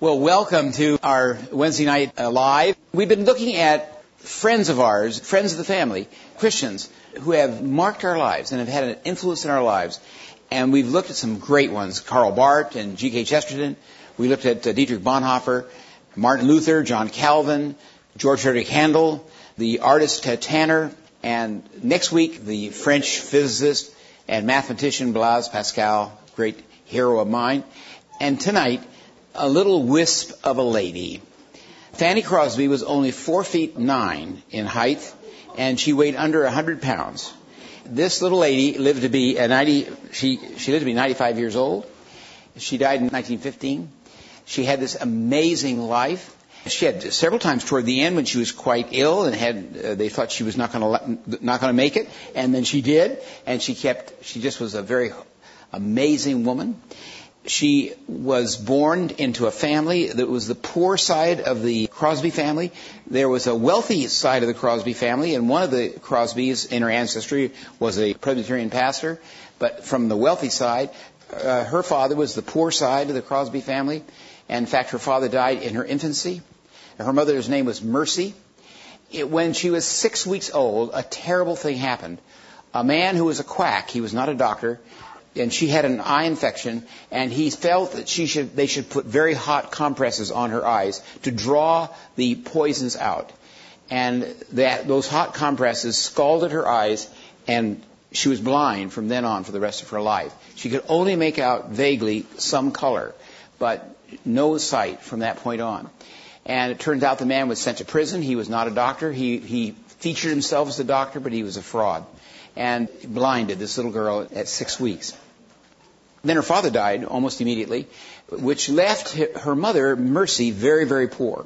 Well, welcome to our Wednesday night live. We've been looking at friends of ours, friends of the family, Christians, who have marked our lives and have had an influence in our lives. And we've looked at some great ones, Karl Barth and G.K. Chesterton. We looked at Dietrich Bonhoeffer, Martin Luther, John Calvin, George Frederick Handel, the artist Tanner, and next week, the French physicist and mathematician Blaise Pascal, great hero of mine. And tonight, a little wisp of a lady. Fanny Crosby was only 4'9" in height, and she weighed under 100 pounds. This little lady lived to be 95 years old. She died in 1915. She had this amazing life. She had several times toward the end when she was quite ill and they thought she was not going to make it, and then she did, and she just was a very amazing woman. She was born into a family that was the poor side of the Crosby family. There was a wealthy side of the Crosby family, and one of the Crosbys in her ancestry was a Presbyterian pastor. But from the wealthy side, her father was the poor side of the Crosby family. And in fact, her father died in her infancy. Her mother's name was Mercy. When she was 6 weeks old, a terrible thing happened. A man who was a quack, he was not a doctor, and she had an eye infection, and he felt that they should put very hot compresses on her eyes to draw the poisons out. And those hot compresses scalded her eyes, and she was blind from then on for the rest of her life. She could only make out vaguely some color, but no sight from that point on. And it turns out the man was sent to prison. He was not a doctor. He featured himself as a doctor, but he was a fraud, and blinded this little girl at 6 weeks. Then her father died almost immediately, which left her mother, Mercy, very, very poor.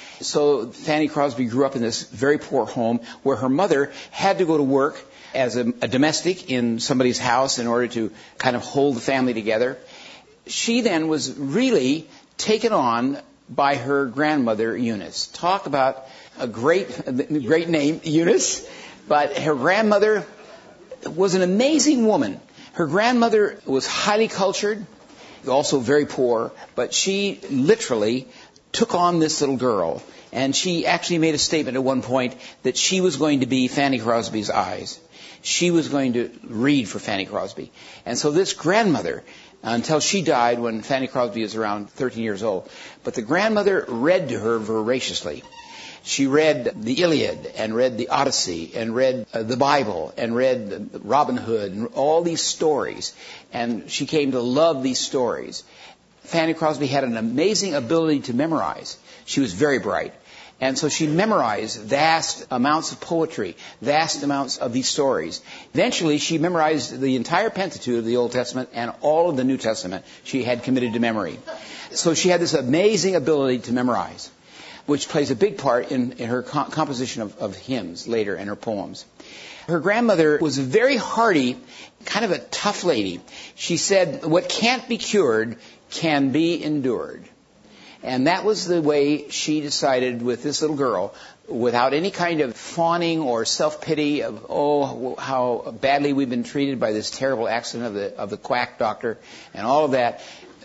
So Fanny Crosby grew up in this very poor home where her mother had to go to work as a domestic in somebody's house in order to kind of hold the family together. She then was really taken on by her grandmother, Eunice. Talk about a great name, Eunice. But her grandmother was an amazing woman. Her grandmother was highly cultured, also very poor, but she literally took on this little girl. And she actually made a statement at one point that she was going to be Fanny Crosby's eyes. She was going to read for Fanny Crosby. And so this grandmother, until she died when Fanny Crosby was around 13 years old, but the grandmother read to her voraciously. She read the Iliad and read the Odyssey and read the Bible and read Robin Hood and all these stories. And she came to love these stories. Fanny Crosby had an amazing ability to memorize. She was very bright. And so she memorized vast amounts of poetry, vast amounts of these stories. Eventually, she memorized the entire Pentateuch of the Old Testament and all of the New Testament she had committed to memory. So she had this amazing ability to memorize, which plays a big part in her composition of hymns later and her poems. Her grandmother was a very hardy, kind of a tough lady. She said, "What can't be cured can be endured." And that was the way she decided with this little girl, without any kind of fawning or self-pity of, oh, how badly we've been treated by this terrible accident of the quack doctor and all of that.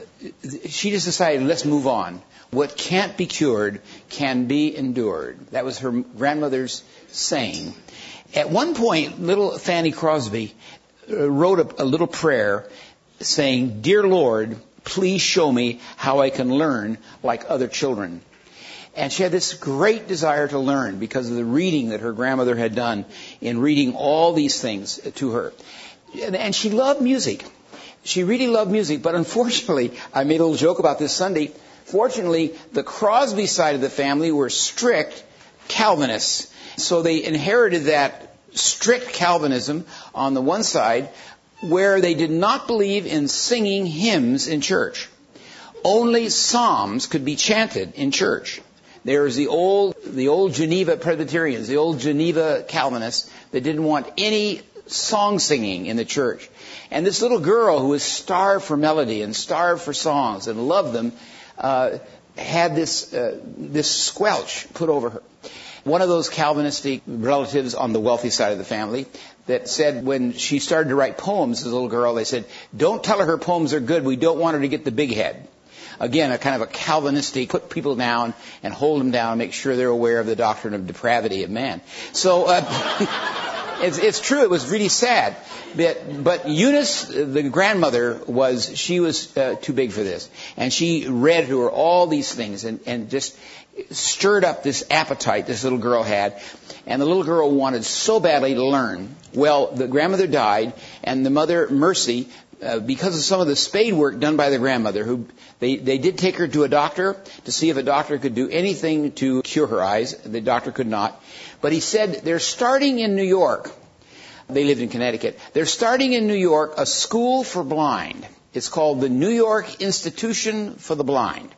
She just decided, let's move on. What can't be cured can be endured. That was her grandmother's saying. At one point, little Fanny Crosby wrote a little prayer saying, "Dear Lord, please show me how I can learn like other children." And she had this great desire to learn because of the reading that her grandmother had done in reading all these things to her. And she loved music. She really loved music. But unfortunately, I made a little joke about this Sunday. Fortunately, the Crosby side of the family were strict Calvinists. So they inherited that strict Calvinism on the one side, where they did not believe in singing hymns in church. Only psalms could be chanted in church. There's the old Geneva Presbyterians, the old Geneva Calvinists that didn't want any song singing in the church. And this little girl who was starved for melody and starved for songs and loved them, had this squelch put over her. One of those Calvinistic relatives on the wealthy side of the family that said when she started to write poems as a little girl, they said, "Don't tell her poems are good. We don't want her to get the big head." again, a kind of a Calvinistic, put people down and hold them down, make sure they're aware of the doctrine of depravity of man. So, it's true, it was really sad. But Eunice, the grandmother, she was too big for this. And she read to her all these things and just stirred up this appetite this little girl had. And the little girl wanted so badly to learn. Well, the grandmother died, and the mother, Mercy, because of some of the spade work done by the grandmother, they did take her to a doctor to see if a doctor could do anything to cure her eyes. The doctor could not. But he said they're starting in New York. They lived in Connecticut. They're starting in New York a school for blind. It's called the New York Institution for the Blind.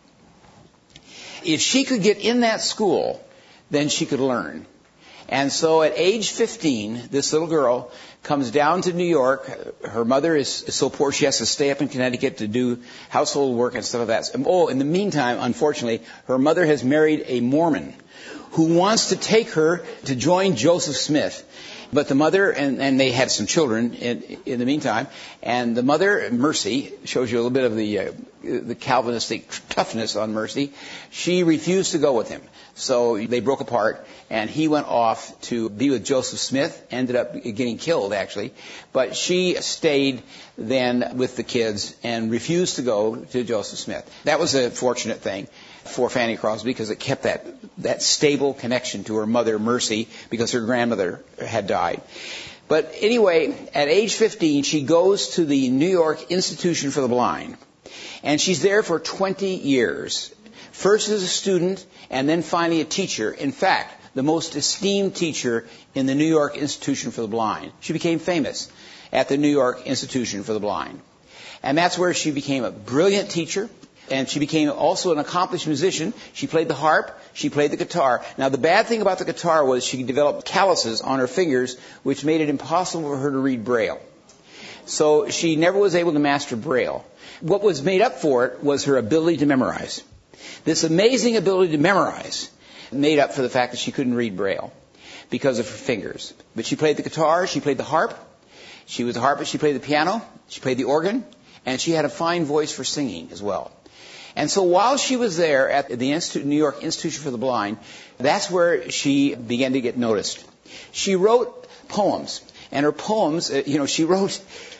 If she could get in that school, then she could learn. And so at age 15, this little girl comes down to New York. Her mother is so poor she has to stay up in Connecticut to do household work and stuff like that. Oh, in the meantime, unfortunately, her mother has married a Mormon who wants to take her to join Joseph Smith. But the mother, and they had some children in the meantime, and the mother, Mercy, shows you a little bit of the Calvinistic toughness on Mercy, she refused to go with him. So they broke apart, and he went off to be with Joseph Smith, ended up getting killed, actually. But she stayed then with the kids and refused to go to Joseph Smith. That was a fortunate thing for Fanny Crosby because it kept that stable connection to her mother, Mercy, because her grandmother had died. But anyway, at age 15, she goes to the New York Institution for the Blind. And she's there for 20 years. First as a student, and then finally a teacher. In fact, the most esteemed teacher in the New York Institution for the Blind. She became famous at the New York Institution for the Blind. And that's where she became a brilliant teacher. And she became also an accomplished musician. She played the harp. She played the guitar. Now, the bad thing about the guitar was she developed calluses on her fingers, which made it impossible for her to read Braille. So she never was able to master Braille. What was made up for it was her ability to memorize. This amazing ability to memorize made up for the fact that she couldn't read Braille because of her fingers. But she played the guitar. She played the harp. She was a harpist. She played the piano. She played the organ. And she had a fine voice for singing as well. And so while she was there at the New York Institution for the Blind, that's where she began to get noticed. She wrote poems. And her poems, she wrote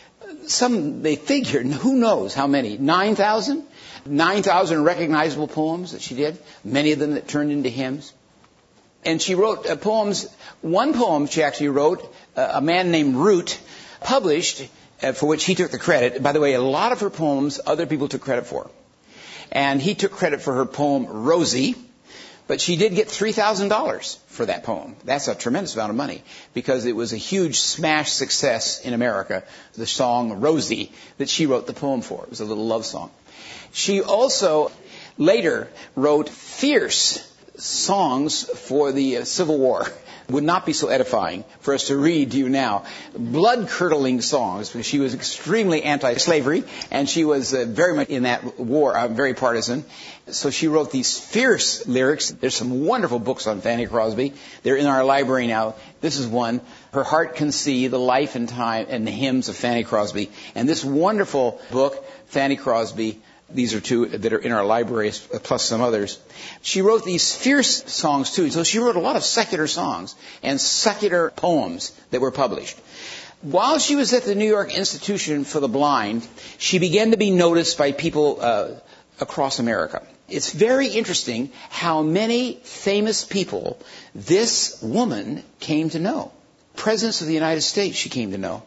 they figured, who knows how many, 9,000? 9,000 recognizable poems that she did, many of them that turned into hymns. And she wrote poems. One poem she actually wrote, a man named Root published, for which he took the credit. By the way, a lot of her poems other people took credit for. And he took credit for her poem, Rosie, but she did get $3,000 for that poem. That's a tremendous amount of money because it was a huge smash success in America, the song Rosie that she wrote the poem for. It was a little love song. She also later wrote fierce songs for the Civil War. Would not be so edifying for us to read to you now. Blood-curdling songs, because she was extremely anti-slavery, and she was very much in that war, very partisan. So she wrote these fierce lyrics. There's some wonderful books on Fanny Crosby. They're in our library now. This is one, Her Heart Can See, The Life and Time and the Hymns of Fanny Crosby. And this wonderful book, Fanny Crosby, these are two that are in our libraries, plus some others. She wrote these fierce songs, too. So she wrote a lot of secular songs and secular poems that were published. While she was at the New York Institution for the Blind, she began to be noticed by people across America. It's very interesting how many famous people this woman came to know. Presidents of the United States she came to know.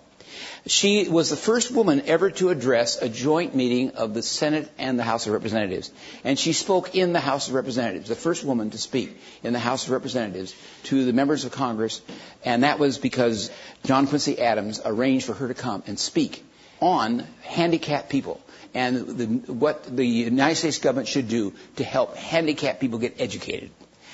She was the first woman ever to address a joint meeting of the Senate and the House of Representatives. And she spoke in the House of Representatives, the first woman to speak in the House of Representatives to the members of Congress. And that was because John Quincy Adams arranged for her to come and speak on handicapped people and what the United States government should do to help handicapped people get educated.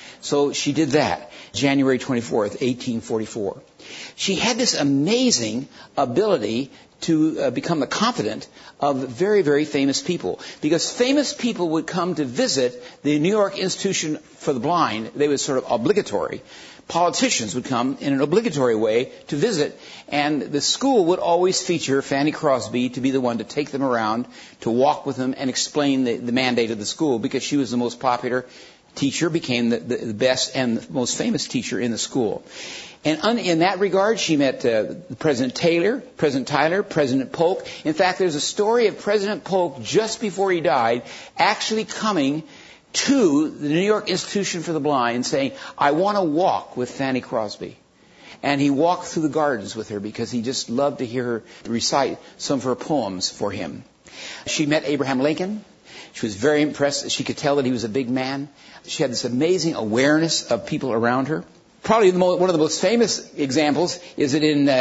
So she did that, January 24th, 1844. She had this amazing ability to become the confidant of very, very famous people. Because famous people would come to visit the New York Institution for the Blind. They were sort of obligatory. politicians would come in an obligatory way to visit, and the school would always feature Fanny Crosby to be the one to take them around, to walk with them and explain the mandate of the school, because she was the most popular teacher, became the best and the most famous teacher in the school. And in that regard, she met President Tyler, President Polk. In fact, there's a story of President Polk just before he died actually coming to the New York Institution for the Blind saying, I want to walk with Fanny Crosby. And he walked through the gardens with her because he just loved to hear her recite some of her poems for him. She met Abraham Lincoln. She was very impressed. She could tell that he was a big man. She had this amazing awareness of people around her. Probably one of the most famous examples is that in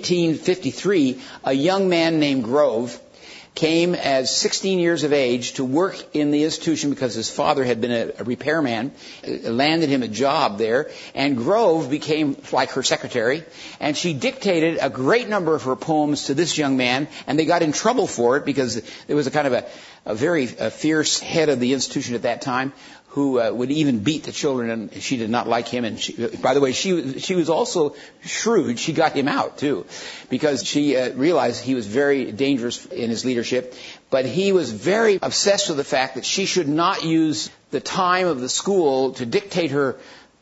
1853, a young man named Grove came as 16 years of age to work in the institution because his father had been a repairman, landed him a job there, and Grove became like her secretary, and she dictated a great number of her poems to this young man, and they got in trouble for it because there was a kind of a very fierce head of the institution at that time who would even beat the children, and she did not like him. And by the way, she was also shrewd. She got him out too, because she realized he was very dangerous in his leadership. But he was very obsessed with the fact that she should not use the time of the school to dictate her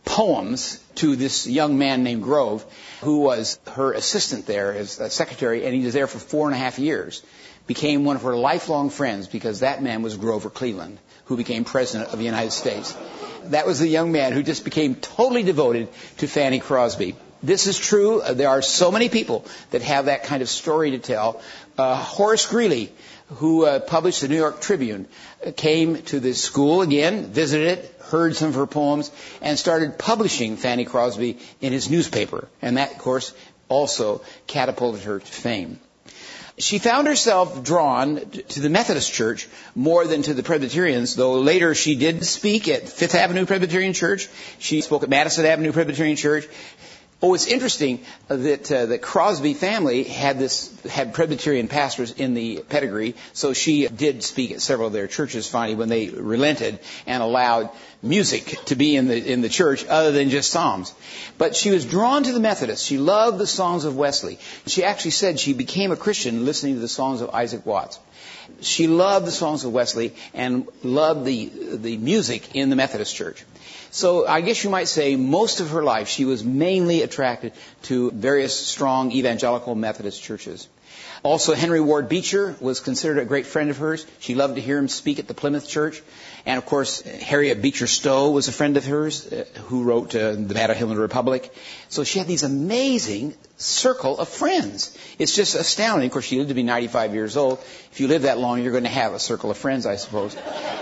poems to this young man named Grove, who was her assistant there as a secretary, and he was there for 4.5 years. Became one of her lifelong friends because that man was Grover Cleveland, who became president of the United States. That was the young man who just became totally devoted to Fanny Crosby. This is true. There are so many people that have that kind of story to tell. Horace Greeley, who published the New York Tribune, came to the school again, visited it, heard some of her poems, and started publishing Fanny Crosby in his newspaper. And that, of course, also catapulted her to fame. She found herself drawn to the Methodist Church more than to the Presbyterians, though later she did speak at Fifth Avenue Presbyterian Church. She spoke at Madison Avenue Presbyterian Church. Oh, it's interesting that the Crosby family had Presbyterian pastors in the pedigree, so she did speak at several of their churches finally when they relented and allowed music to be in the church other than just psalms. But she was drawn to the Methodists. She loved the songs of Wesley. She actually said she became a Christian listening to the songs of Isaac Watts. She loved the songs of Wesley and loved the music in the Methodist Church. So I guess you might say most of her life she was mainly attracted to various strong evangelical Methodist churches. Also, Henry Ward Beecher was considered a great friend of hers. She loved to hear him speak at the Plymouth Church. And, of course, Harriet Beecher Stowe was a friend of hers who wrote The Battle Hymn of the Republic. So she had these amazing circle of friends. It's just astounding. Of course, she lived to be 95 years old. If you live that long, you're going to have a circle of friends, I suppose.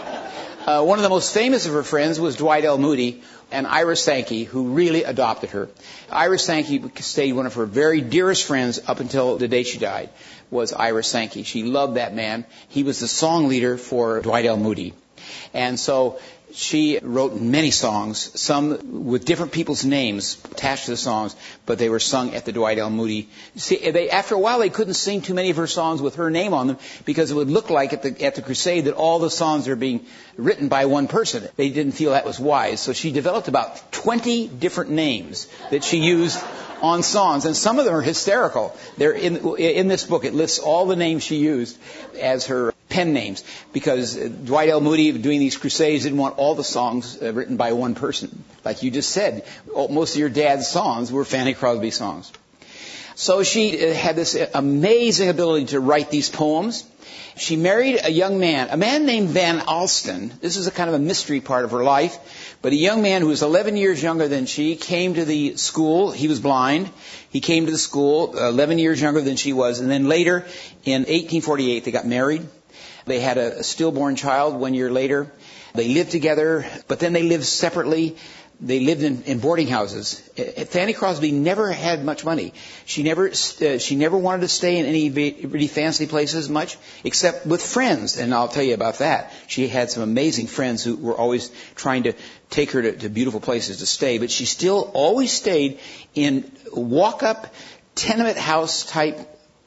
One of the most famous of her friends was Dwight L. Moody and Ira Sankey, who really adopted her. Ira Sankey stayed one of her very dearest friends up until the day she died, was Ira Sankey. She loved that man. He was the song leader for Dwight L. Moody. And so she wrote many songs, some with different people's names attached to the songs, but they were sung at the Dwight L. Moody. See, after a while, they couldn't sing too many of her songs with her name on them because it would look like at the crusade that all the songs are being written by one person. They didn't feel that was wise. So she developed about 20 different names that she used on songs, and some of them are hysterical. They're in this book. It lists all the names she used as her pen names, because Dwight L. Moody, doing these crusades, didn't want all the songs written by one person. Like you just said, most of your dad's songs were Fanny Crosby songs. So she had this amazing ability to write these poems. She married a young man, a man named Van Alsten. This is a kind of a mystery part of her life. But a young man who was 11 years younger than she came to the school. He was blind. He came to the school 11 years younger than she was. And then later, in 1848, they got married. They had a stillborn child 1 year later. They lived together, but then they lived separately. They lived in boarding houses. Fanny Crosby never had much money. She never wanted to stay in any really fancy places much, except with friends. And I'll tell you about that. She had some amazing friends who were always trying to take her to beautiful places to stay. But she still always stayed in walk-up tenement house type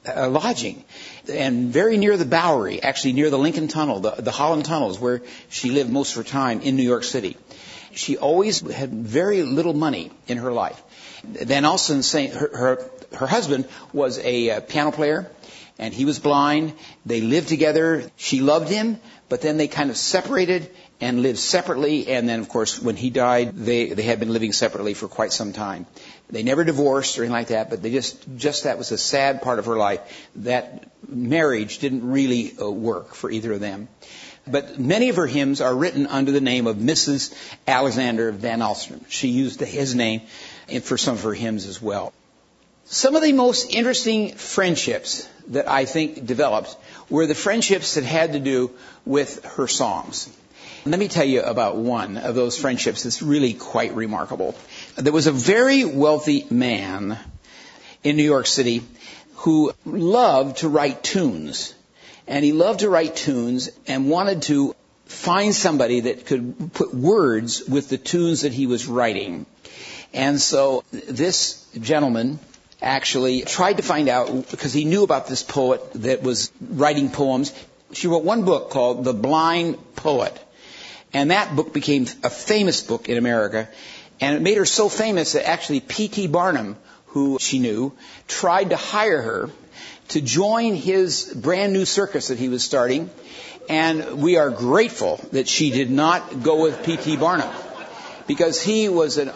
lodging, and very near the Bowery, actually near the Lincoln Tunnel, the Holland Tunnels, where she lived most of her time in New York City. She always had very little money in her life. Van Alstyne, her husband was a piano player, and he was blind. They lived together. She loved him, but then they kind of separated and lived separately. And then, of course, when he died, they had been living separately for quite some time. They never divorced or anything like that, but they just that was a sad part of her life. That marriage didn't really work for either of them. But many of her hymns are written under the name of Mrs. Alexander Van Alstyne. She used his name for some of her hymns as well. Some of the most interesting friendships that I think developed were the friendships that had to do with her songs. Let me tell you about one of those friendships that's really quite remarkable. There was a very wealthy man in New York City who loved to write tunes. And he loved to write tunes and wanted to find somebody that could put words with the tunes that he was writing. And so this gentleman actually tried to find out, because he knew about this poet that was writing poems. She wrote one book called The Blind Poet. And that book became a famous book in America. And it made her so famous that actually P.T. Barnum, who she knew, tried to hire her to join his brand new circus that he was starting. And we are grateful that she did not go with P.T. Barnum, because he was an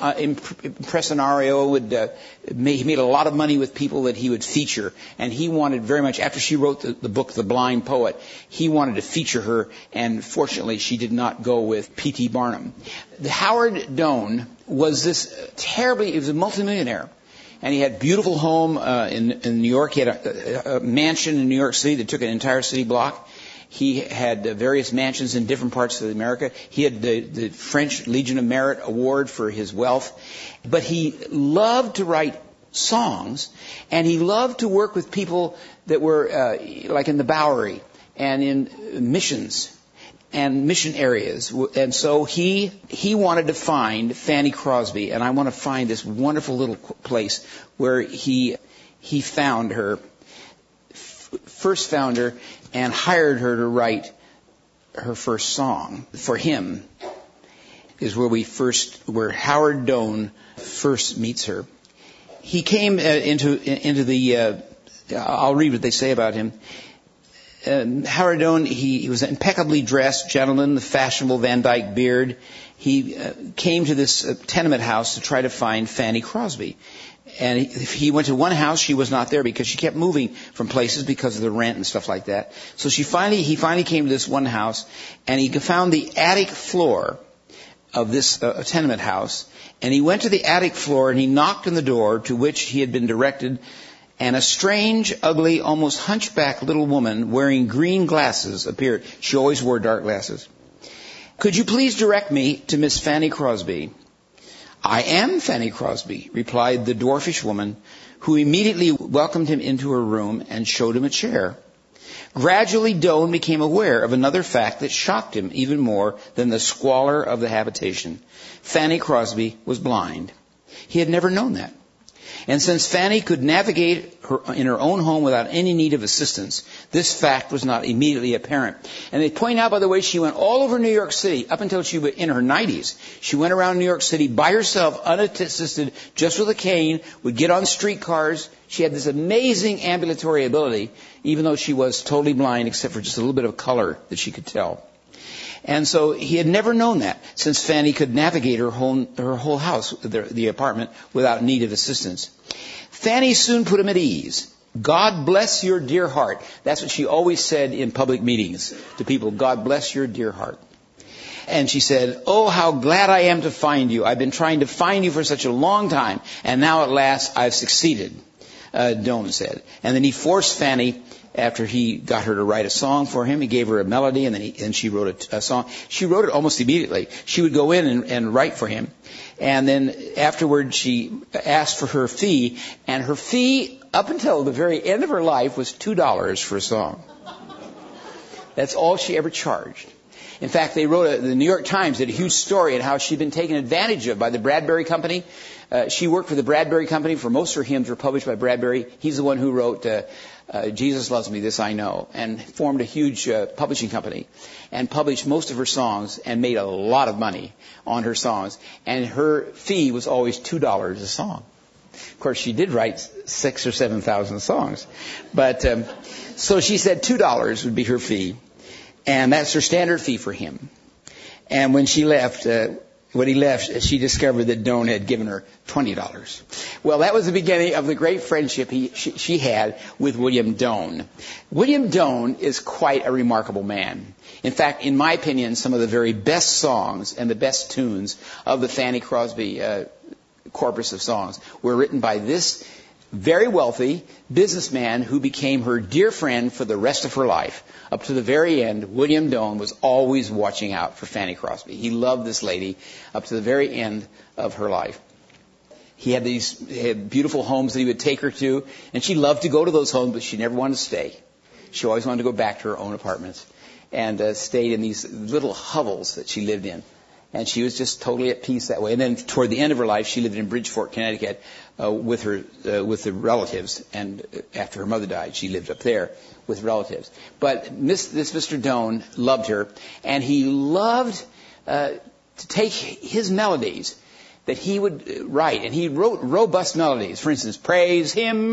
impresario. He made a lot of money with people that he would feature. And he wanted very much, after she wrote the book, The Blind Poet, he wanted to feature her. And fortunately, she did not go with P.T. Barnum. Howard Doane was he was a multimillionaire. And he had a beautiful home in New York. He had a mansion in New York City that took an entire city block. He had various mansions in different parts of America. He had the French Legion of Merit Award for his wealth. But he loved to write songs, and he loved to work with people that were like in the Bowery and in missions and mission areas. And so he wanted to find Fanny Crosby, and I want to find this wonderful little place where he first found her and hired her to write her first song for him. Is where Howard Doane first meets her. He came into the I'll read what they say about him. Howard Doane, he was an impeccably dressed gentleman, the fashionable Van Dyke beard. He came to this tenement house to try to find Fanny Crosby. And he went to one house. She was not there because she kept moving from places because of the rent and stuff like that. So he finally came to this one house, and he found the attic floor of this tenement house. And he went to the attic floor and he knocked on the door to which he had been directed. And a strange, ugly, almost hunchback little woman wearing green glasses appeared. She always wore dark glasses. "Could you please direct me to Miss Fanny Crosby?" "I am Fanny Crosby," replied the dwarfish woman, who immediately welcomed him into her room and showed him a chair. Gradually, Doane became aware of another fact that shocked him even more than the squalor of the habitation. Fanny Crosby was blind. He had never known that. And since Fanny could navigate in her own home without any need of assistance, this fact was not immediately apparent. And they point out, by the way, she went all over New York City up until she was in her 90s. She went around New York City by herself, unassisted, just with a cane, would get on streetcars. She had this amazing ambulatory ability, even though she was totally blind, except for just a little bit of color that she could tell. And so he had never known that, since Fanny could navigate her whole house, the apartment, without need of assistance. Fanny soon put him at ease. "God bless your dear heart." That's what she always said in public meetings to people. "God bless your dear heart." And she said, "Oh, how glad I am to find you. I've been trying to find you for such a long time, and now at last I've succeeded," Doane said. And then he forced Fanny, after he got her to write a song for him, he gave her a melody, and then she wrote a song. She wrote it almost immediately. She would go in and write for him. And then afterward, she asked for her fee, and her fee, up until the very end of her life, was $2 for a song. That's all she ever charged. In fact, the New York Times did a huge story on how she'd been taken advantage of by the Bradbury Company. She worked for the Bradbury Company, for most of her hymns were published by Bradbury. He's the one who wrote Jesus Loves Me, This I Know, and formed a huge publishing company and published most of her songs and made a lot of money on her songs. And her fee was always $2 a song. Of course, she did write 6,000 or 7,000 songs. But so she said $2 would be her fee. And that's her standard fee for him. And when she left, when he left, she discovered that Doane had given her $20. Well, that was the beginning of the great friendship she had with William Doane. William Doane is quite a remarkable man. In fact, in my opinion, some of the very best songs and the best tunes of the Fanny Crosby corpus of songs were written by this very wealthy businessman who became her dear friend for the rest of her life. Up to the very end, William Doane was always watching out for Fanny Crosby. He loved this lady up to the very end of her life. He had these beautiful homes that he would take her to, and she loved to go to those homes, but she never wanted to stay. She always wanted to go back to her own apartments and stayed in these little hovels that she lived in. And she was just totally at peace that way. And then toward the end of her life, she lived in Bridgeport, Connecticut, with the relatives. And after her mother died, she lived up there with relatives. But this Mr. Doane loved her, and he loved to take his melodies that he would write. And he wrote robust melodies. For instance, praise him,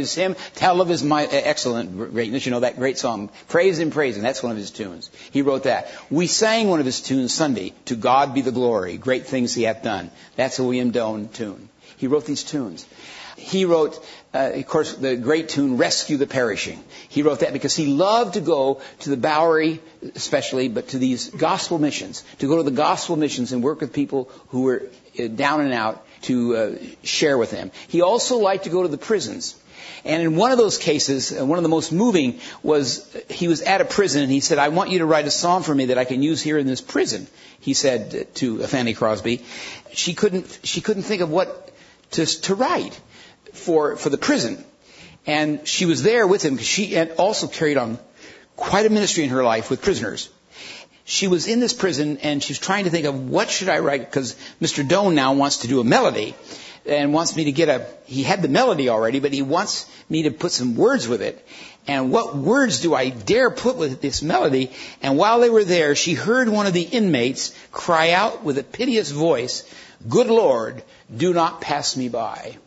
tell of his excellent greatness. You know that great song, Praise Him, Praise Him. That's one of his tunes. He wrote that. We sang one of his tunes Sunday, To God Be the Glory, Great Things He Hath Done. That's a William Doane tune. He wrote these tunes. He wrote, of course, the great tune, Rescue the Perishing. He wrote that because he loved to go to the Bowery, especially, but to these gospel missions, to go to the gospel missions and work with people who were down and out, to share with them. He also liked to go to the prisons. And in one of those cases, one of the most moving was he was at a prison and he said, I want you to write a song for me that I can use here in this prison, he said to Fanny Crosby. She couldn't think of what to write for the prison. And she was there with him because she had also carried on quite a ministry in her life with prisoners. She was in this prison and she was trying to think of what should I write, because Mr. Doane now wants to do a melody and wants me to he had the melody already, but he wants me to put some words with it. And what words do I dare put with this melody? And while they were there, she heard one of the inmates cry out with a piteous voice, Good Lord, do not pass me by.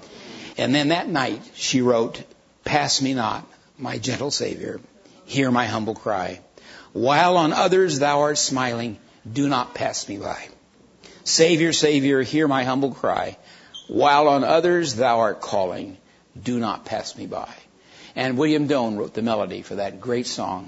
And then that night she wrote, Pass me not, my gentle Savior, hear my humble cry. While on others thou art smiling, do not pass me by. Savior, Savior, hear my humble cry. While on others thou art calling, do not pass me by. And William Doane wrote the melody for that great song.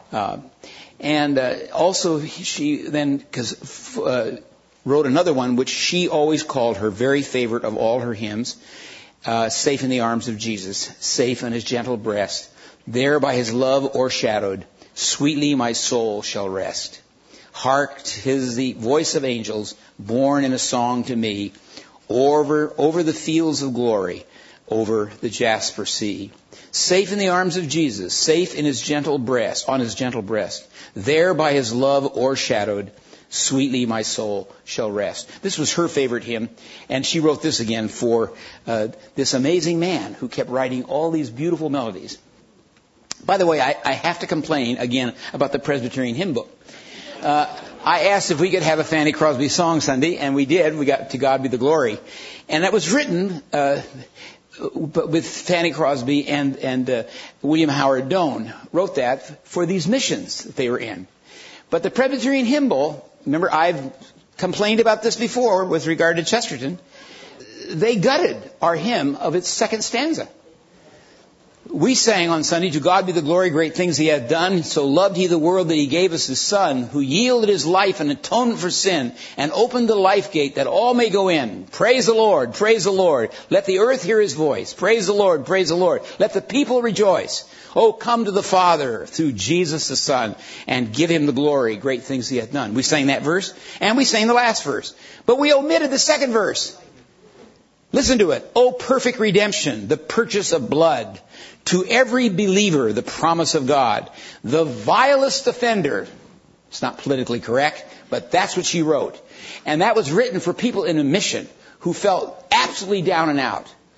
Also she then wrote another one, which she always called her very favorite of all her hymns, Safe in the Arms of Jesus, safe in his gentle breast, there by his love o'ershadowed, sweetly my soul shall rest. Hark, 'tis the voice of angels, born in a song to me, over the fields of glory, over the jasper sea. Safe in the arms of Jesus, safe in his gentle breast, on his gentle breast, there by his love o'ershadowed, sweetly my soul shall rest. This was her favorite hymn, and she wrote this again for this amazing man who kept writing all these beautiful melodies. By the way, I have to complain again about the Presbyterian hymn book. I asked if we could have a Fanny Crosby song Sunday, and we did. We got To God Be the Glory. And that was written with Fanny Crosby and William Howard Doane wrote that for these missions that they were in. But the Presbyterian hymn book, remember I've complained about this before with regard to Chesterton, they gutted our hymn of its second stanza. We sang on Sunday, To God be the glory, great things he hath done. So loved he the world that he gave us his Son, who yielded his life an atonement for sin, and opened the life gate that all may go in. Praise the Lord, praise the Lord. Let the earth hear his voice. Praise the Lord, praise the Lord. Let the people rejoice. Oh, come to the Father through Jesus the Son, and give him the glory, great things he hath done. We sang that verse, and we sang the last verse. But we omitted the second verse. Listen to it. Oh, perfect redemption, the purchase of blood. To every believer, the promise of God. The vilest offender. It's not politically correct, but that's what she wrote. And that was written for people in a mission who felt absolutely down and out.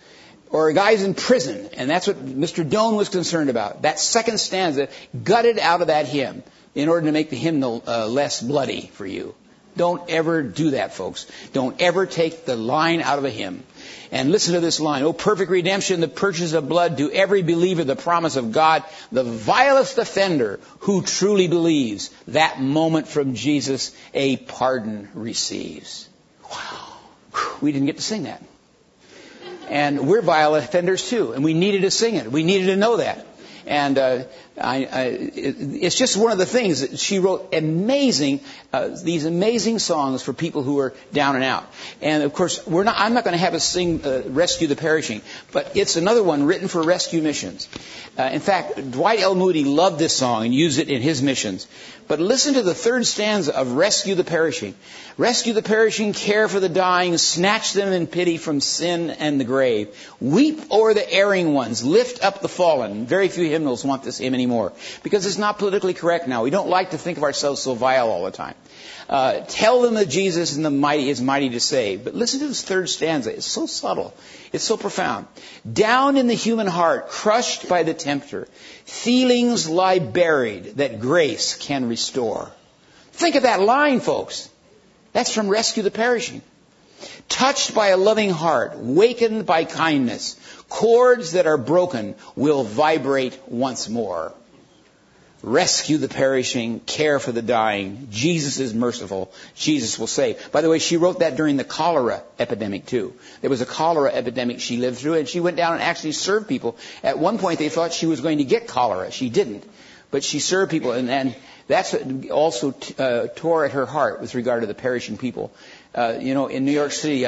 or a guy's in prison, and that's what Mr. Doane was concerned about. That second stanza gutted out of that hymn in order to make the hymnal less bloody for you. Don't ever do that, folks. Don't ever take the line out of a hymn. And listen to this line. Oh, perfect redemption, the purchase of blood, to every believer the promise of God, the vilest offender who truly believes, that moment from Jesus a pardon receives. Wow. We didn't get to sing that. And we're vile offenders too, and we needed to sing it. We needed to know that. And it's just one of the things that she wrote these amazing songs for people who are down and out. And of course, I'm not going to have us sing Rescue the Perishing, but it's another one written for rescue missions. In fact, Dwight L. Moody loved this song and used it in his missions. But listen to the third stanza of Rescue the Perishing. Rescue the perishing, care for the dying, snatch them in pity from sin and the grave. Weep o'er the erring ones, lift up the fallen. Very few hymnals want this hymn anymore because it's not politically correct now. We don't like to think of ourselves so vile all the time. Tell them that Jesus is mighty to save. But listen to this third stanza. It's so subtle. It's so profound. Down in the human heart, crushed by the tempter, feelings lie buried that grace can restore. Think of that line, folks. That's from Rescue the Perishing. Touched by a loving heart, wakened by kindness, chords that are broken will vibrate once more. Rescue the perishing, care for the dying. Jesus is merciful. Jesus will save. By the way, she wrote that during the cholera epidemic too. There was a cholera epidemic she lived through, and she went down and actually served people. At one point they thought she was going to get cholera. She didn't. But she served people, and that's what also tore at her heart with regard to the perishing people. In New York City,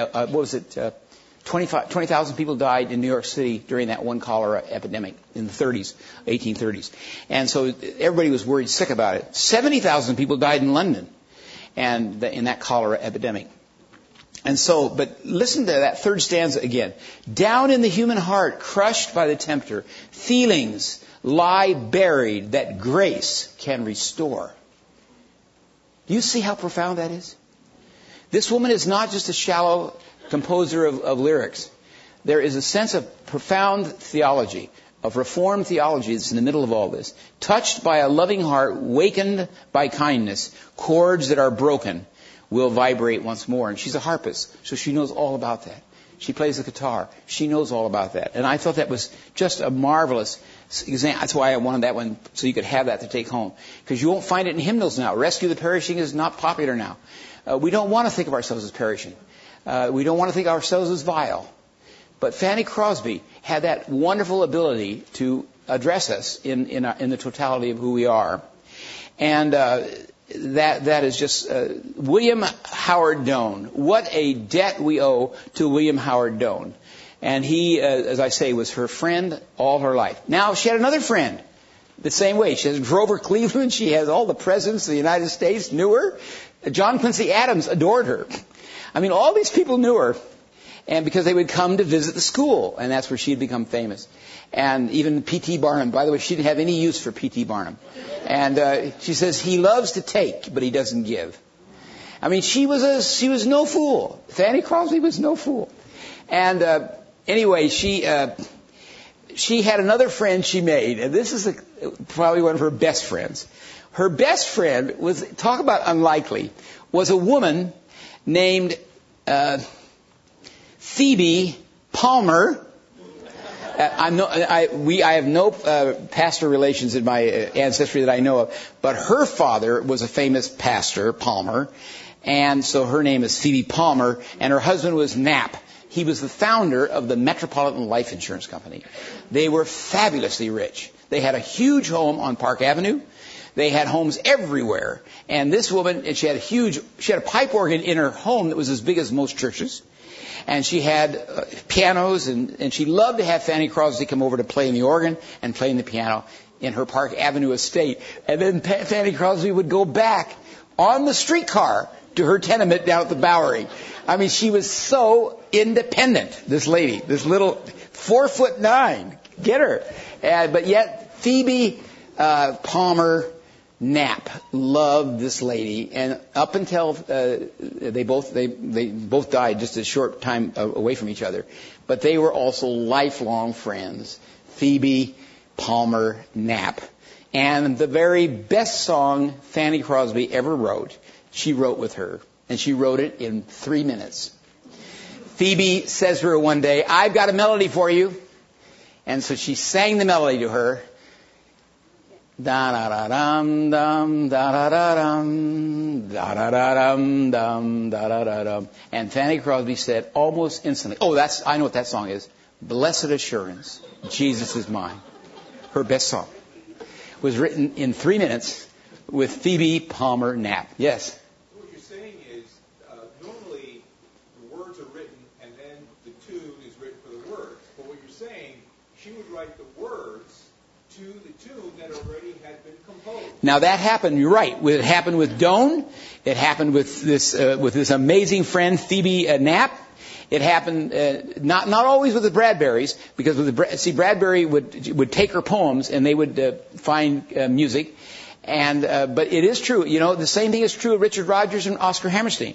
20,000 people died in New York City during that one cholera epidemic in the 1830s. And so everybody was worried sick about it. 70,000 people died in London and in that cholera epidemic. And so, but listen to that third stanza again. Down in the human heart, crushed by the tempter, feelings lie buried that grace can restore. Do you see how profound that is? This woman is not just a shallow composer of lyrics. There is a sense of profound theology, of Reformed theology that's in the middle of all this. Touched by a loving heart, wakened by kindness, chords that are broken will vibrate once more. And she's a harpist, so she knows all about that. She plays the guitar. She knows all about that. And I thought that was just a marvelous example. That's why I wanted that one, so you could have that to take home. Because you won't find it in hymnals now. Rescue the Perishing is not popular now. We don't want to think of ourselves as perishing. We don't want to think of ourselves as vile. But Fanny Crosby had that wonderful ability to address us in the totality of who we are. And that is just William Howard Doane. What a debt we owe to William Howard Doane. And he, as I say, was her friend all her life. Now, she had another friend the same way. She has Grover Cleveland. She has all the presidents of the United States knew her. John Quincy Adams adored her. I mean, all these people knew her. And because they would come to visit the school. And that's where she had become famous. And even P.T. Barnum. By the way, she didn't have any use for P.T. Barnum. And she says, he loves to take, but he doesn't give. I mean, she was no fool. Fanny Crosby was no fool. And anyway, she had another friend she made. And this is probably one of her best friends. Her best friend was, talk about unlikely, was a woman named Phoebe Palmer. I have no pastor relations in my ancestry that I know of, but her father was a famous pastor, Palmer, and so her name is Phoebe Palmer, and her husband was Knapp. He was the founder of the Metropolitan Life Insurance Company. They were fabulously rich. They had a huge home on Park Avenue. They had homes everywhere. And this woman, she had a pipe organ in her home that was as big as most churches. And she had pianos, and she loved to have Fanny Crosby come over to play in the organ and play in the piano in her Park Avenue estate. And then Fanny Crosby would go back on the streetcar to her tenement down at the Bowery. I mean, she was so independent, this lady, this little 4'9". Get her. But yet, Phoebe Palmer Knapp loved this lady, and up until they both died just a short time away from each other, but they were also lifelong friends. Phoebe Palmer Knapp. And the very best song Fanny Crosby ever wrote, she wrote with her, and she wrote it in 3 minutes. Phoebe says to her one day, "I've got a melody for you." And so she sang the melody to her. Da da da dum dum da da da dum da da da dum dum da da da dum. And Fanny Crosby said almost instantly, I know what that song is. "Blessed Assurance, Jesus is Mine." Her best song was written in 3 minutes with Phoebe Palmer Knapp. Yes. What you're saying is normally the words are written and then the tune is written for the words. But what you're saying, she would write the words to the tune that already had been composed. Now that happened, you're right. It happened with Doane. It happened with this amazing friend, Phoebe Knapp. It happened not always with the Bradburys, because Bradbury would take her poems and they would find music. And but it is true, the same thing is true of Richard Rodgers and Oscar Hammerstein.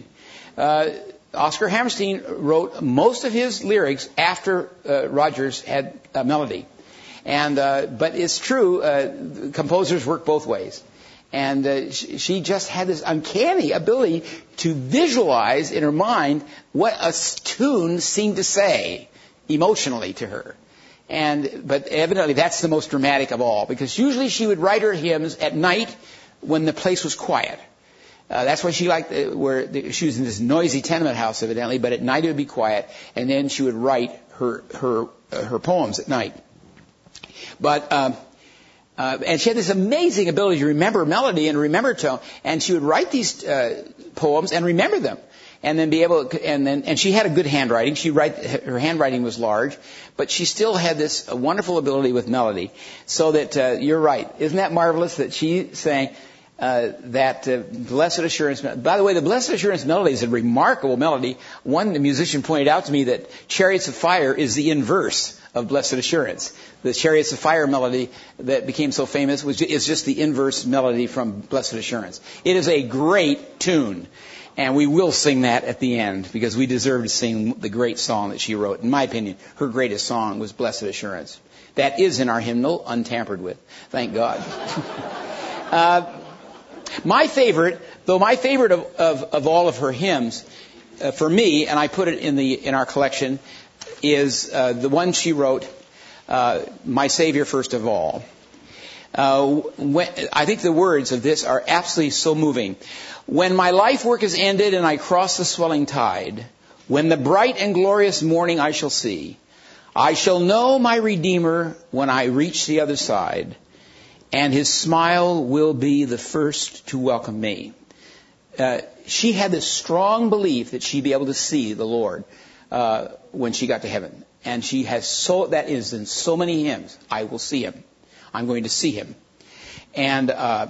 Oscar Hammerstein wrote most of his lyrics after Rodgers had a melody. And but it's true, composers work both ways. And she just had this uncanny ability to visualize in her mind what a tune seemed to say emotionally to her. But evidently that's the most dramatic of all, because usually she would write her hymns at night when the place was quiet. That's why she liked she was in this noisy tenement house evidently, but at night it would be quiet, and then she would write her poems at night. But and she had this amazing ability to remember melody and remember tone, and she would write these poems and remember them, and then be able to, and she had a good handwriting. Her handwriting was large, but she still had this wonderful ability with melody. So that you're right, isn't that marvelous that she sang that Blessed Assurance? By the way, the Blessed Assurance melody is a remarkable melody. One musician pointed out to me that Chariots of Fire is the inverse of Blessed Assurance. The Chariots of Fire melody that became so famous is just the inverse melody from Blessed Assurance. It is a great tune, and we will sing that at the end, because we deserve to sing the great song that she wrote. In my opinion, her greatest song was Blessed Assurance. That is in our hymnal, untampered with. Thank God. My favorite of all of her hymns, for me, and I put it in our collection, is the one she wrote, "My Savior First of All." I think the words of this are absolutely so moving. "When my life work is ended and I cross the swelling tide, when the bright and glorious morning I shall see, I shall know my Redeemer when I reach the other side, and His smile will be the first to welcome me." She had this strong belief that she'd be able to see the Lord when she got to heaven. And she has that is in so many hymns. I will see Him. I'm going to see Him. And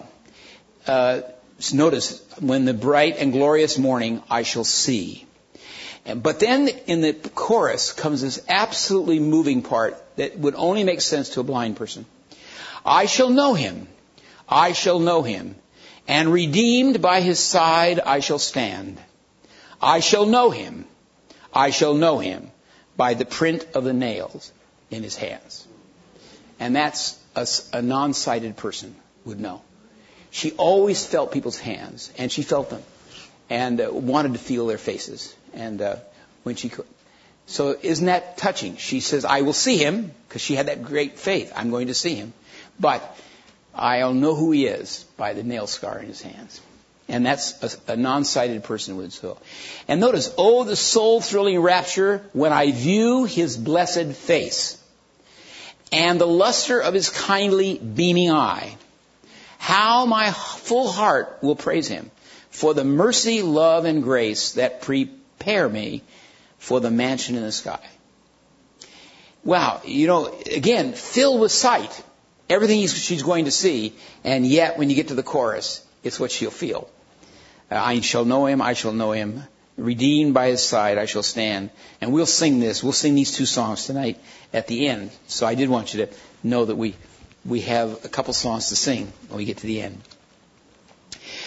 notice, when the bright and glorious morning I shall see. But then in the chorus comes this absolutely moving part that would only make sense to a blind person. "I shall know Him. I shall know Him. And redeemed by His side I shall stand. I shall know Him. I shall know Him by the print of the nails in His hands." And that's a non-sighted person would know. She always felt people's hands, and she felt them, and wanted to feel their faces, and when she could. So isn't that touching? She says, "I will see Him," because she had that great faith. I'm going to see Him, but I'll know who He is by the nail scar in His hands. And that's a non-sighted person would so. And notice, "Oh, the soul-thrilling rapture when I view His blessed face, and the luster of His kindly beaming eye. How my full heart will praise Him for the mercy, love, and grace that prepare me for the mansion in the sky." Wow, again, filled with sight. Everything she's going to see, and yet when you get to the chorus, it's what she'll feel. "I shall know Him, I shall know Him. Redeemed by His side, I shall stand." And we'll sing this. We'll sing these two songs tonight at the end. So I did want you to know that we have a couple songs to sing when we get to the end.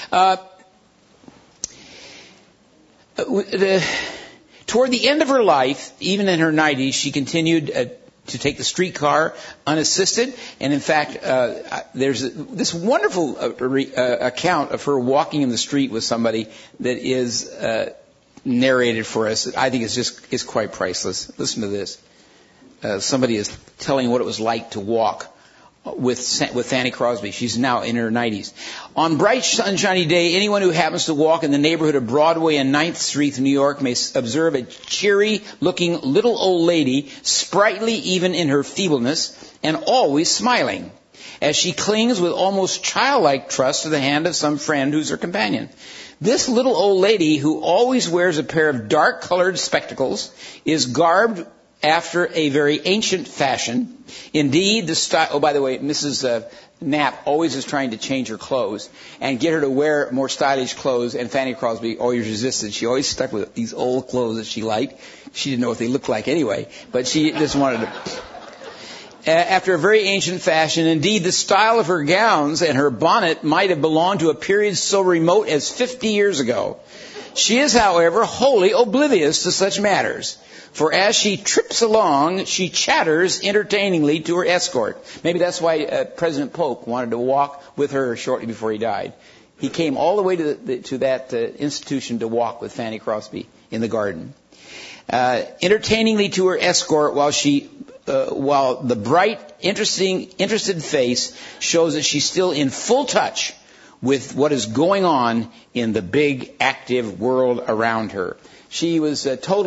Toward the end of her life, even in her 90s, she continued to take the streetcar unassisted. And in fact, there's this wonderful account of her walking in the street with somebody that is narrated for us. I think it's quite priceless. Listen to this. Somebody is telling what it was like to walk with Fanny Crosby. She's now in her 90s. On bright, sunshiny day, anyone who happens to walk in the neighborhood of Broadway and 9th Street in New York may observe a cheery-looking little old lady, sprightly even in her feebleness, and always smiling, as she clings with almost childlike trust to the hand of some friend who's her companion. This little old lady, who always wears a pair of dark-colored spectacles, is garbed after a very ancient fashion. Indeed, the style... Oh, by the way, Mrs. Knapp always is trying to change her clothes and get her to wear more stylish clothes, and Fanny Crosby always resisted. She always stuck with these old clothes that she liked. She didn't know what they looked like anyway, but she just wanted to... After a very ancient fashion, indeed, the style of her gowns and her bonnet might have belonged to a period so remote as 50 years ago. She is, however, wholly oblivious to such matters. For as she trips along, she chatters entertainingly to her escort. Maybe that's why President Polk wanted to walk with her shortly before he died. He came all the way to that institution to walk with Fanny Crosby in the garden. Entertainingly to her escort while the bright, interested face shows that she's still in full touch with what is going on in the big, active world around her. She was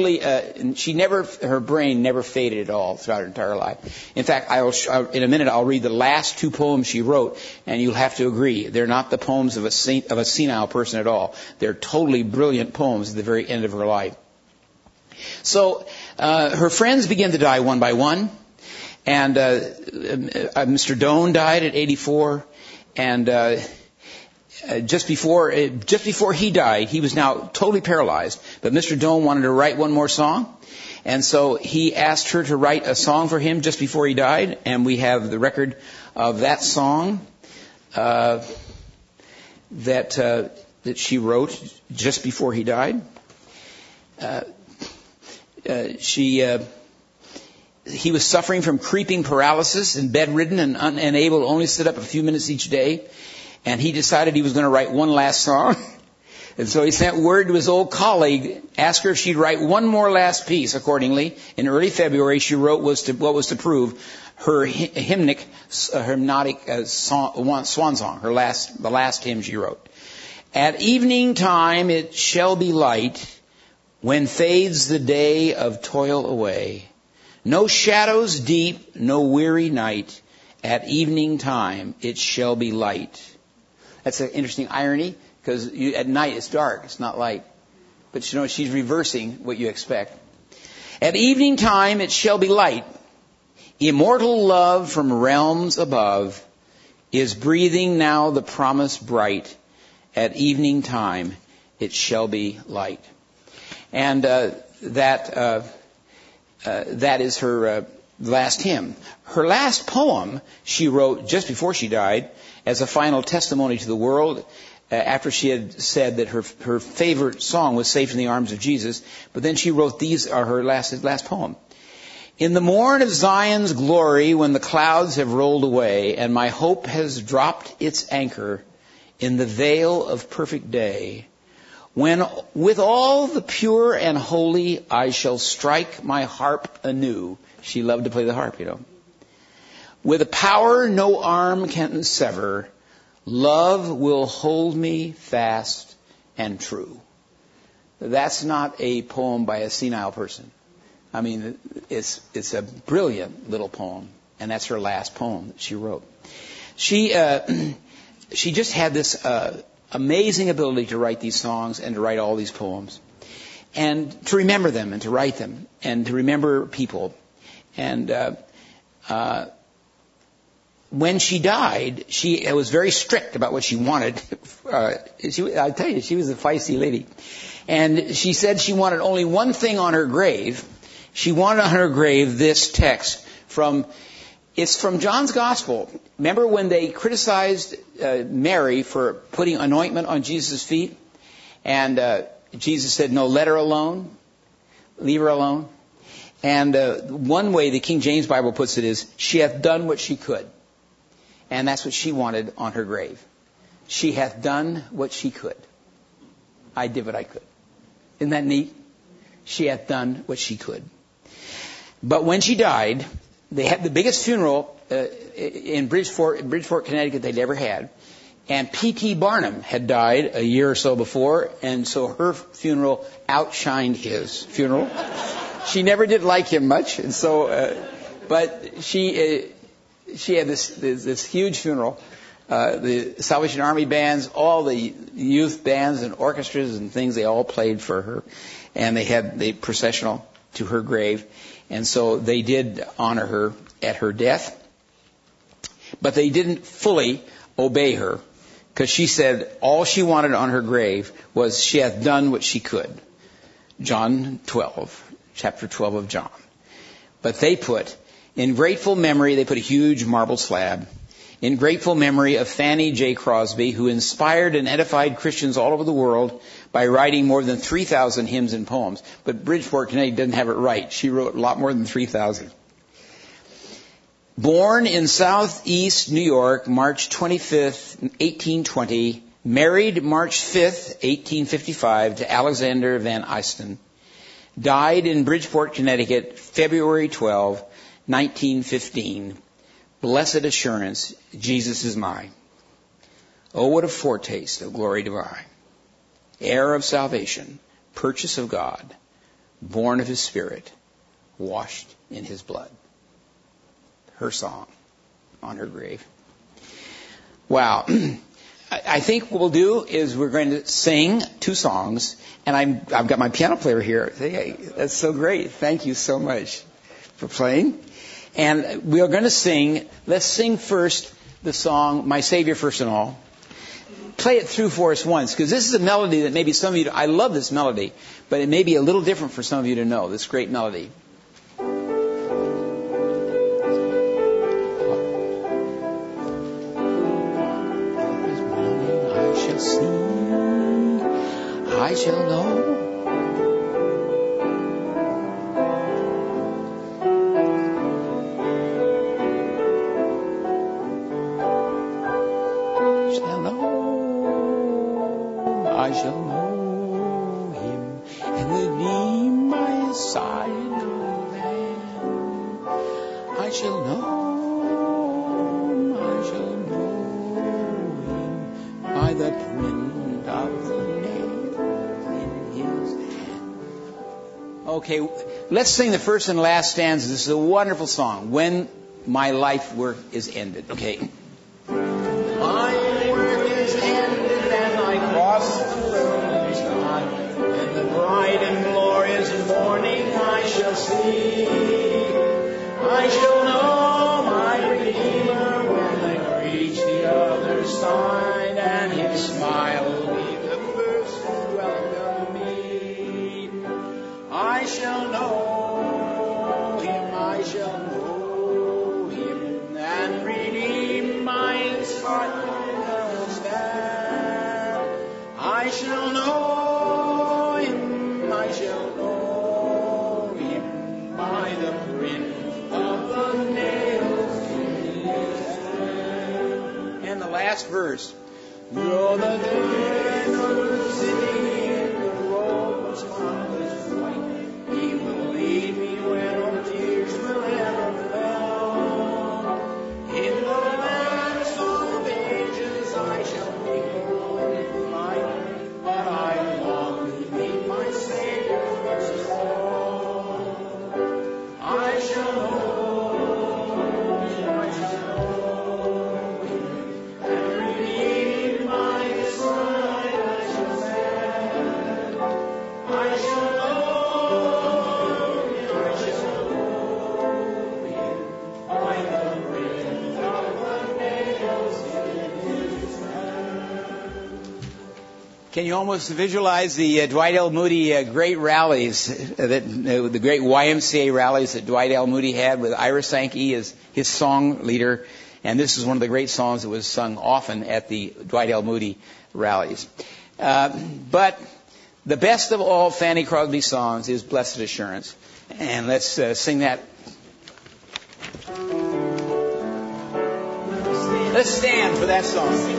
her brain never faded at all throughout her entire life. In fact, in a minute I'll read the last two poems she wrote, and you'll have to agree, they're not the poems of a senile person at all. They're totally brilliant poems at the very end of her life. So, her friends began to die one by one, and Mr. Doane died at 84, and just before he died, he was now totally paralyzed. But Mr. Doane wanted to write one more song, and so he asked her to write a song for him just before he died, and we have the record of that song that she wrote just before he died. He was suffering from creeping paralysis and bedridden and unable to only sit up a few minutes each day. And he decided he was going to write one last song. And so he sent word to his old colleague, asked her if she'd write one more last piece. Accordingly, in early February, she wrote what was to prove her hymnic swan song, the last hymn she wrote. At evening time it shall be light, when fades the day of toil away. No shadows deep, no weary night. At evening time it shall be light. That's an interesting irony, because at night it's dark, it's not light. But she's reversing what you expect. At evening time it shall be light. Immortal love from realms above is breathing now the promise bright. At evening time it shall be light. And that is her last hymn. Her last poem she wrote just before she died as a final testimony to the world, after she had said that her favorite song was Safe in the Arms of Jesus. But then she wrote these are her last poem. In the morn of Zion's glory, when the clouds have rolled away and my hope has dropped its anchor in the veil of perfect day, when with all the pure and holy I shall strike my harp anew. She loved to play the harp, With a power no arm can sever, love will hold me fast and true. That's not a poem by a senile person. I mean, it's a brilliant little poem, and that's her last poem that she wrote. She just had this amazing ability to write these songs and to write all these poems, and to remember them and to write them and to remember people. And when she died, she was very strict about what she wanted. I tell you, she was a feisty lady. And she said she wanted only one thing on her grave. She wanted on her grave this text from It's from John's Gospel. Remember when they criticized Mary for putting anointment on Jesus' feet? And Jesus said, no, let her alone. Leave her alone. And one way the King James Bible puts it is, she hath done what she could. And that's what she wanted on her grave. She hath done what she could. I did what I could. Isn't that neat? She hath done what she could. But when she died, they had the biggest funeral in Bridgeport, Connecticut they'd ever had. And P.T. Barnum had died a year or so before, and so her funeral outshined his funeral. She never did like him much, and so, but she had this huge funeral. The Salvation Army bands, all the youth bands and orchestras and things, they all played for her, and they had the processional to her grave, and so they did honor her at her death, but they didn't fully obey her, because she said all she wanted on her grave was she hath done what she could. John 12, chapter 12 of John. But they put, in grateful memory, they put a huge marble slab, in grateful memory of Fanny J. Crosby, who inspired and edified Christians all over the world by writing more than 3,000 hymns and poems. But Bridgeport, Connecticut didn't have it right. She wrote a lot more than 3,000. Born in southeast New York, March 25th, 1820, married March 5th, 1855, to Alexander Van Eyston. Died in Bridgeport, Connecticut, February 12, 1915. Blessed assurance, Jesus is mine. Oh, what a foretaste of glory divine. Heir of salvation, purchase of God, born of His Spirit, washed in His blood. Her song on her grave. Wow. I think what we'll do is we're going to sing 2 songs, and I've got my piano player here. Hey, that's so great. Thank you so much for playing. And we are going to sing, let's sing first the song, My Savior First and All. Play it through for us once, because this is a melody that maybe some of you, I love this melody, but it may be a little different for some of you to know, this great melody. I shall know. I shall know Him and redeem my silent land. I shall know Him by the print of the nail in His hand. Okay, let's sing the first and last stanza. This is a wonderful song. When my life work is ended. Okay. I shall know my Redeemer when I reach the other side, and His smile will be the first to welcome me. I shall know Him, and redeem my heart stand. I shall know Him, I shall know Him by the print of the nails in His hand. And the last verse. Though the dead are sitting in the robe of spotless white, He will lead me where no tears will ever fall. In the last of ages I shall mingle with light, but I long to meet my Savior first of all. I shall know Him, and redeem my side I shall stand. I shall know Him, by the print of the nails in His hand. Can you almost visualize the Dwight L. Moody great rallies, the great YMCA rallies that Dwight L. Moody had with Ira Sankey as his song leader? And this is one of the great songs that was sung often at the Dwight L. Moody rallies. But the best of all Fanny Crosby songs is Blessed Assurance. And let's sing that. Let's stand for that song.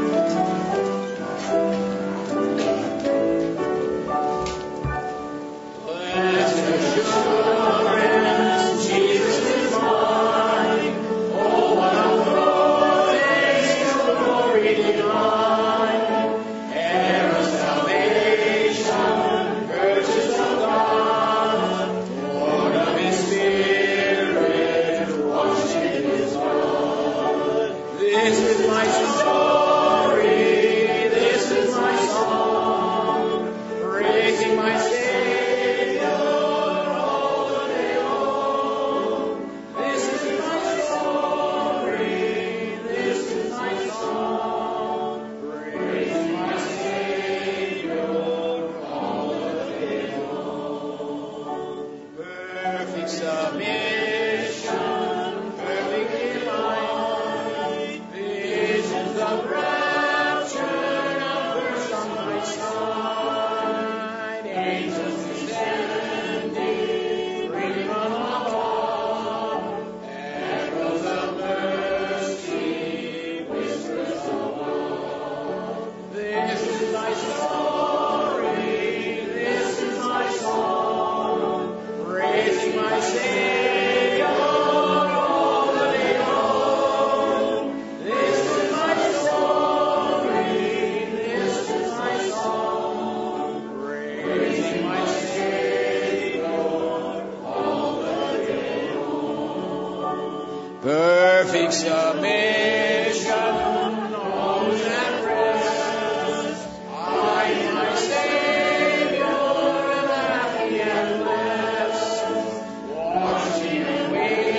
Perfect submission, always at rest. I am my Savior, am happy and blessed. Watching and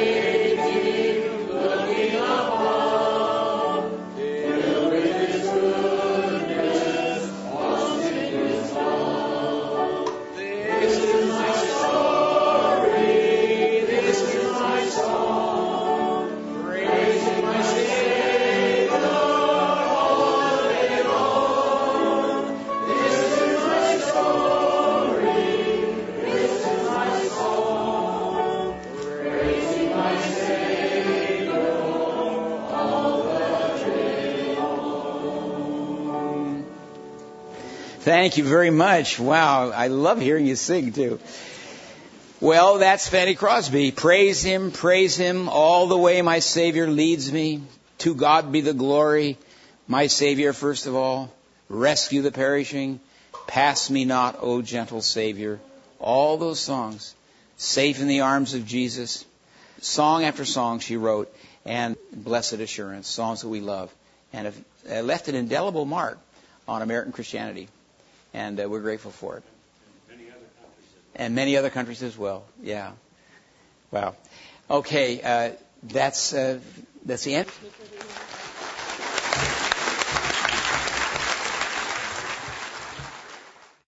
waiting, looking upon, filled with His goodness, lost in His love. This is my story, this is my song. Thank you very much. Wow, I love hearing you sing too. Well, that's Fanny Crosby. Praise Him all the way my Savior leads me. To God be the glory, my Savior first of all. Rescue the perishing. Pass me not, O gentle Savior. All those songs. Safe in the arms of Jesus. Song after song she wrote. And Blessed Assurance, songs that we love. And have left an indelible mark on American Christianity. And we're grateful for it. And many other countries as well. Yeah. Wow. Okay. That's the end.